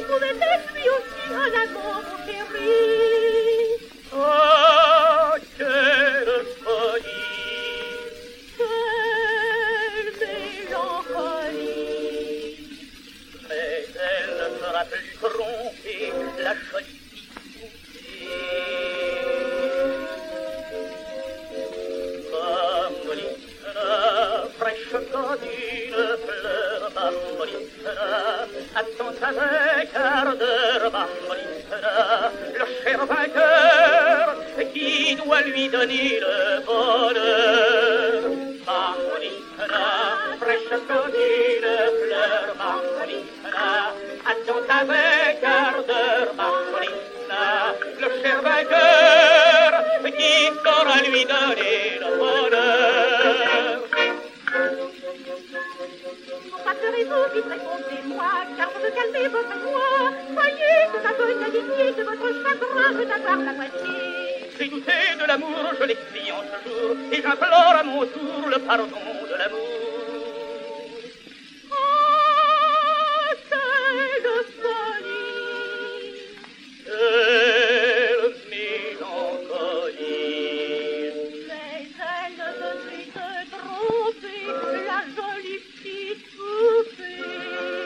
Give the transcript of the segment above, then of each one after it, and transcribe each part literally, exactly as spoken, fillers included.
pouvait être lui aussi un amant, mon chéri. Ah, quelle folie, Quelle mélancolie. mais elle ne sera plus trompée, la jolie Bambolina, fraîche comme une fleur, Bambolina, attends avec ardeur, Bambolina, le cher vainqueur qui doit lui donner le bonheur. Bambolina, fraîche comme une fleur, Bambolina, attends avec ardeur, Bambolina, le cher vainqueur qui saura lui donner le bonheur. Pourquoi serez-vous vite, répondez-moi, car vous me calmez votre joie. Voyez que ma bonne amitié, de votre chagrin peut avoir la moitié. J'ai douté de l'amour, je l'explie en ce jour, et j'implore à mon tour le pardon de l'amour. Ah, quelle folie. Quelle mélancolie. Mais elle ne veut plus te tromper, la jolie petite poupée.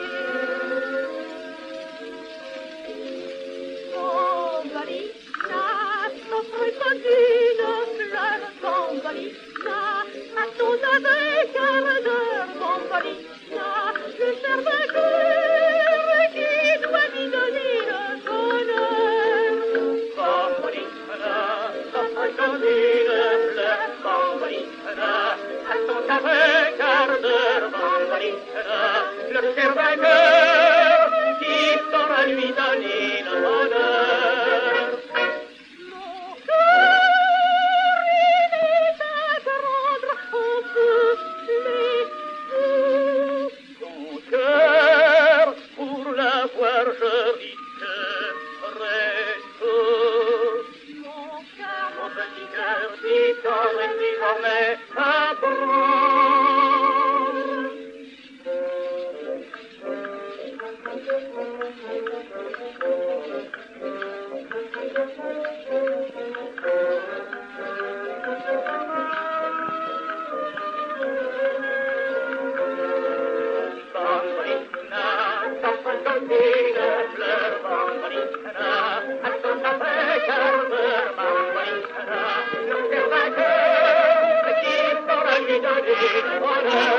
Bambolina, s'offre comme une fleur, Bambolina, attends avec ardeur, Bambolina, le cher vainqueur qui doit lui donner le bonheur. Bambolina, s'offre comme une fleur, Bambolina, attends avec ardeur, Bambolina, le cher vainqueur qui saura lui donner le bonheur. Mon cœur, il est à prendre, on peut l'épouser. Ton cœur, pour l'avoir joli, reste. Mon cœur, Mon petit cœur, si t'en es désormais à prendre. Bambolina, s'offre comme une fleur, Bambolina, attends avec ardeur, Bambolina, le cher vainqueur qui saura lui donner le bonheur.